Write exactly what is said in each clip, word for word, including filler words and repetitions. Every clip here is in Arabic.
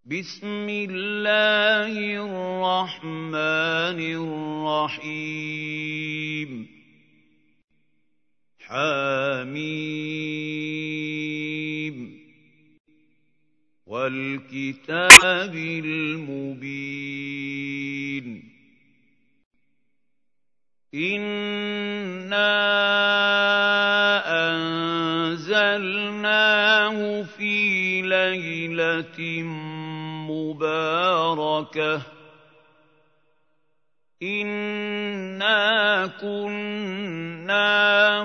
بسم الله الرحمن الرحيم حميم والكتاب المبين إنا أنزلناه في ليلة مباركة إنا كنا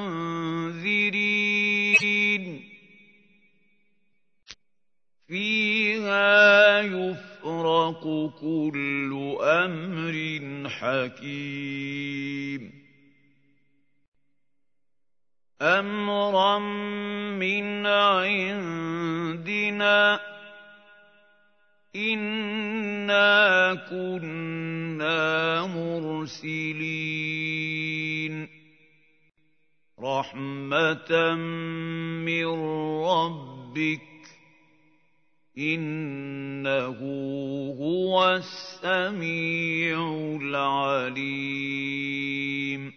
منذرين فيها يفرق كل أمر حكيم أمرا من عندنا إنا كنا مرسلين رحمة من ربك إنه هو السميع العليم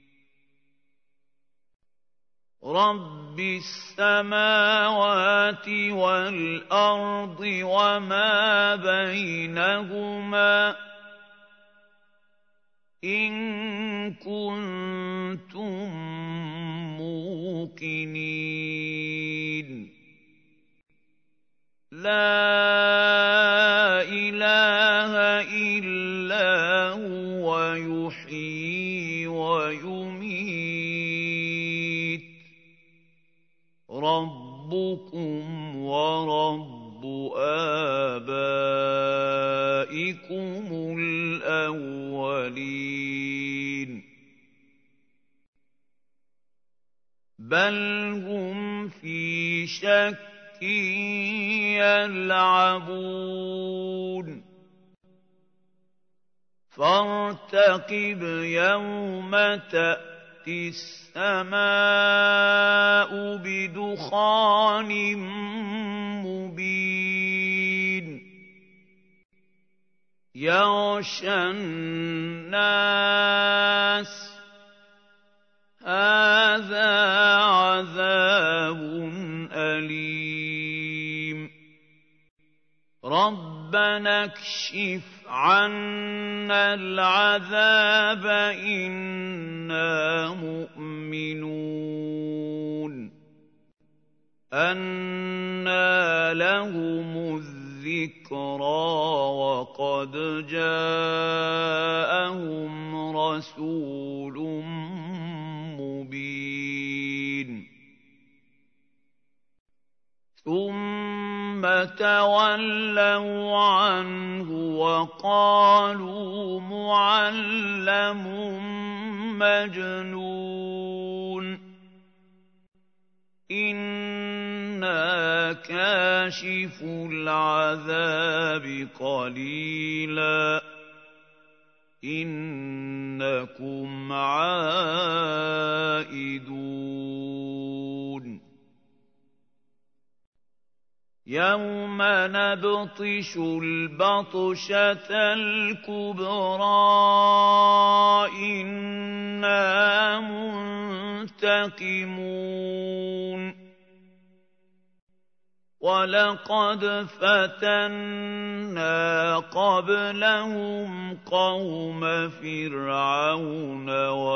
رب السماوات والأرض وما بينهما إن كنتم موقنين لا إله إلا هو يحيي ويميت ربكم ورب آبائكم الأولين بل هم في شك يلعبون فارتقب يوم تأتي السماء بدخان مبين يغشى الناس هذا عذاب أليم ربنا اكشف عنا العذاب إنا مؤمنون أنى لهم الذكرى وقد جاءهم رسول مبين ثم تولوا عنه وقالوا معلم مجنون إنا كاشف العذاب قليلا إنكم عائدون يوم نبطش البطشة الكبرى إنا منتقمون ولقد فتنا قبلهم قوم فرعون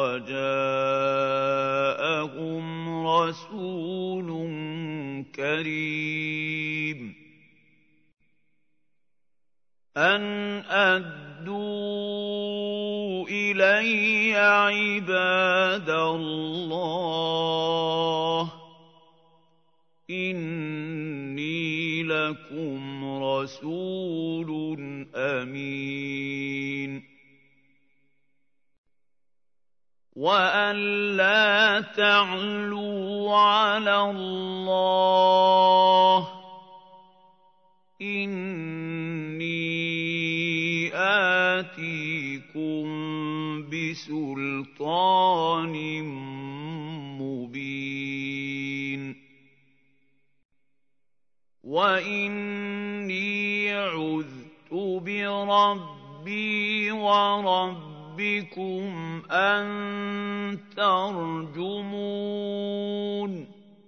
وجاءهم رسول كريم أن أدوا إلي عباد الله إني لكم رسول أمين وأن لا تعلوا على الله إني آتيكم بسلطان مبين وإني بربي وربكم أن ترجمون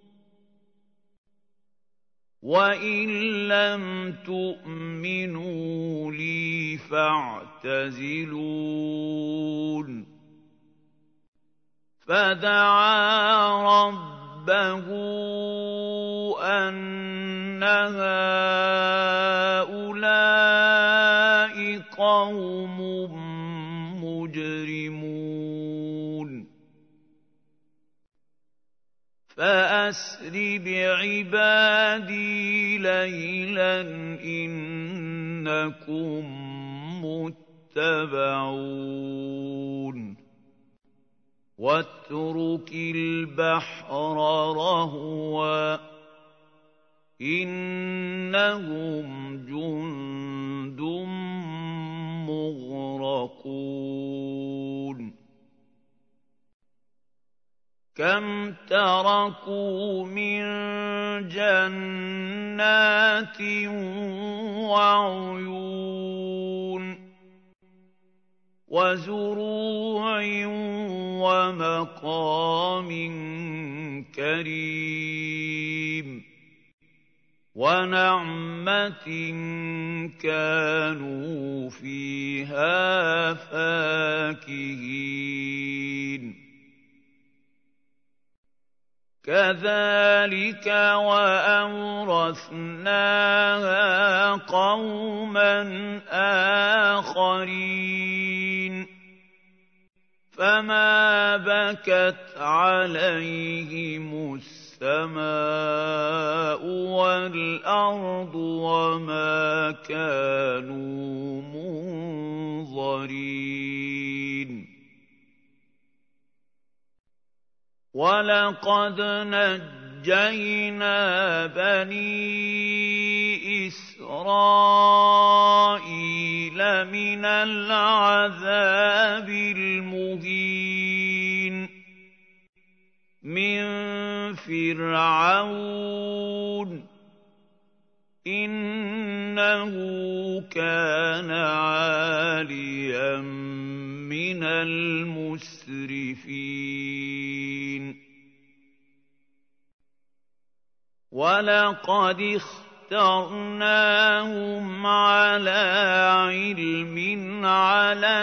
وإن لم تؤمنوا لي فاعتزلون فدعا ربه أن هؤلاء قوم مجرمون فأسر بعبادي ليلا إنكم متبعون واترك البحر رهوا إنهم جند مغرقون كم تركوا من جنات وعيون وزروع ومقام كريم ونعمة كانوا فيها فاكهين كذلك وأورثناها قوما آخرين فما بكت عليهم السماء والأرض وما كانوا منظرين ولقد نجينا بني إسرائيل من العذاب المهين من فرعون إنه كان عاليا من المسرفين ولقد اخترناهم على علم على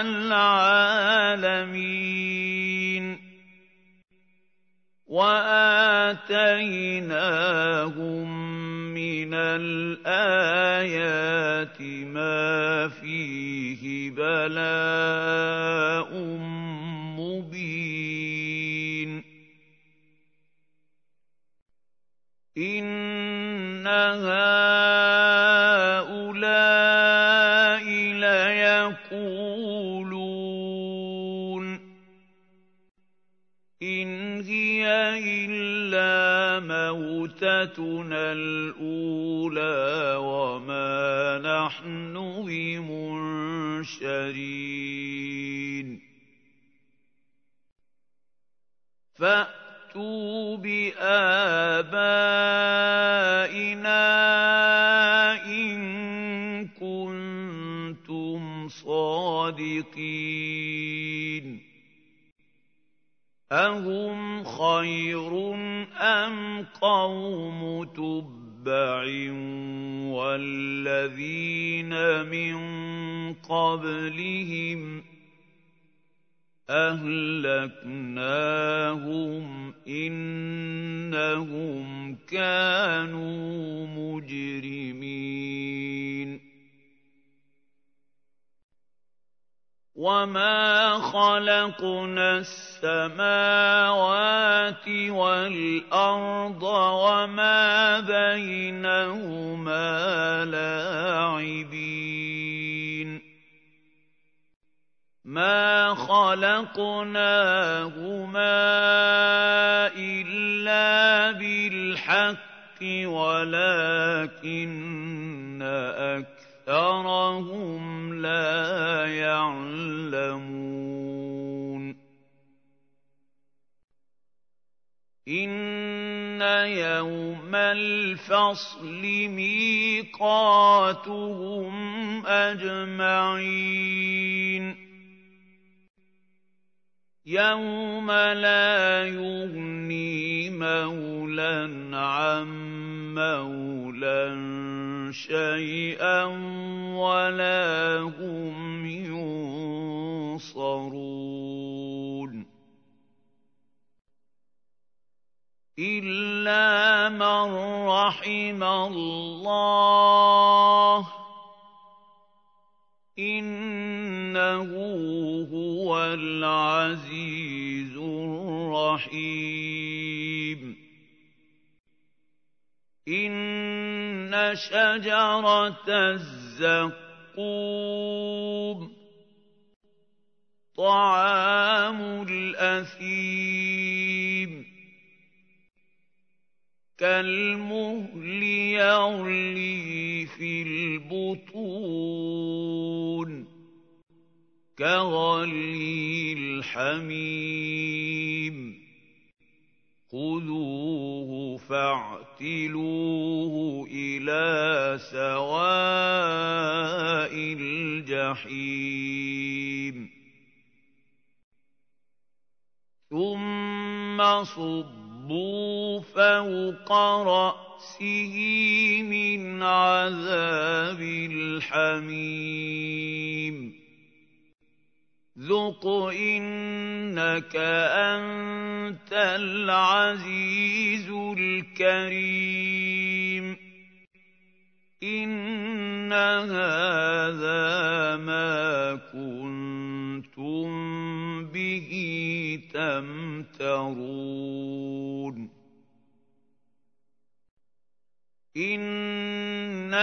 العالمين وآتيناهم من الآيات ما فيه بلاء مبين إن هؤلاء ليقولون إن هي إلا موتتنا الأولى وما نحن بمنشرين فأتوا بآبائنا إن كنتم صادقين أهم خير أم قوم تبع والذين من قبلهم أهلكناهم إنهم كانوا مجرمين وما خلقنا السماوات والأرض وما بينهما لاعبين ما خلقناهما إلا بالحق ولكن أكثرهم لا يعلمون إن يوم الفصل ميقاتهم أجمعين يوم لا يغني مولى عن مولى شيئا ولا هم ينصرون إلا من رحم الله إنه هو العزيز الرحيم إن شجرة الزقوم طعام الأثيم كالمهل يغلي في البطون كغلي الحميم خذوه فاعتلوه إلى سواء الجحيم ثم صبوا فوق رأسه من عذاب الحميم ذق إنك أنت العزيز الكريم إن هذا ما كنتم به تمترون إن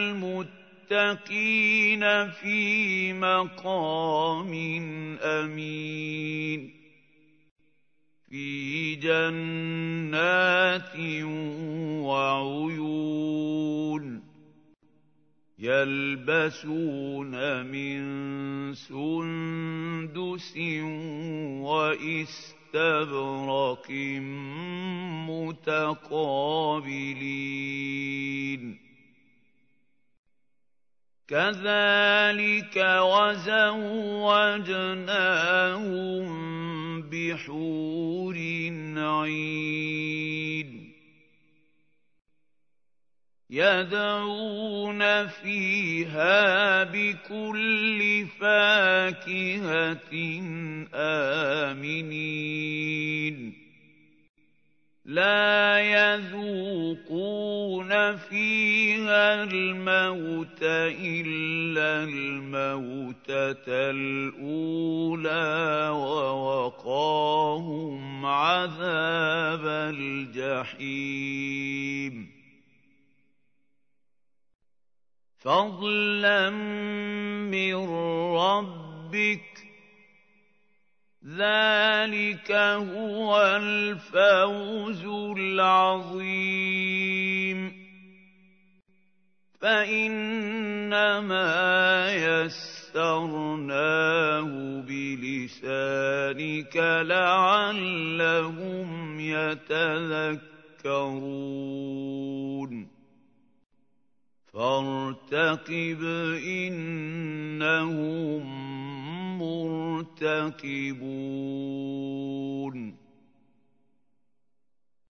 المتقين في مقام أمين في جنات وعيون يلبسون من سندس وإستبرق متقابلين كذلك وزوجناهم بحور عين يدعون فيها بكل فاكهة آمنين لا يذوقون فيها الموت إلا الموتة الأولى ووقاهم عذاب الجحيم فضلا من ربك ذلك هو الفوز العظيم فإنما يسرناه بلسانك لعلهم يتذكرون فارتقب إنهم مرتقبون